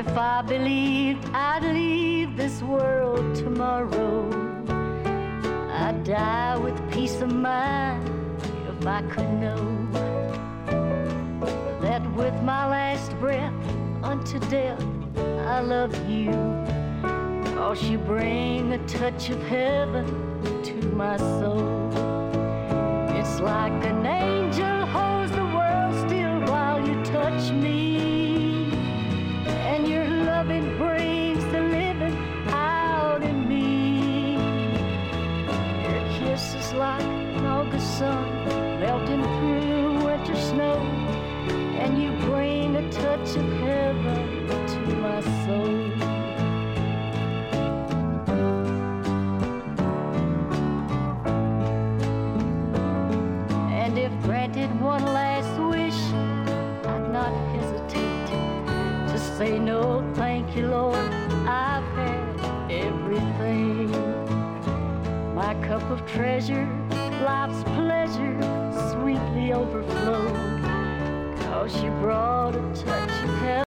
If I believed I'd leave this world tomorrow, I'd die with peace of mind if I could know that with my last breath unto death I love you, 'cause you bring a touch of heaven to my soul. It's like an angel holds the world still while you touch me, and your loving brings the living out in me. Your kiss is like an August sun melting through winter snow, and you bring a touch of heaven to my soul. And if granted one last wish, I'd not hesitate to say no, thank you, Lord, I've had everything. My cup of treasure, life's pleasure, sweetly overflowed, 'cause you brought a touch of heaven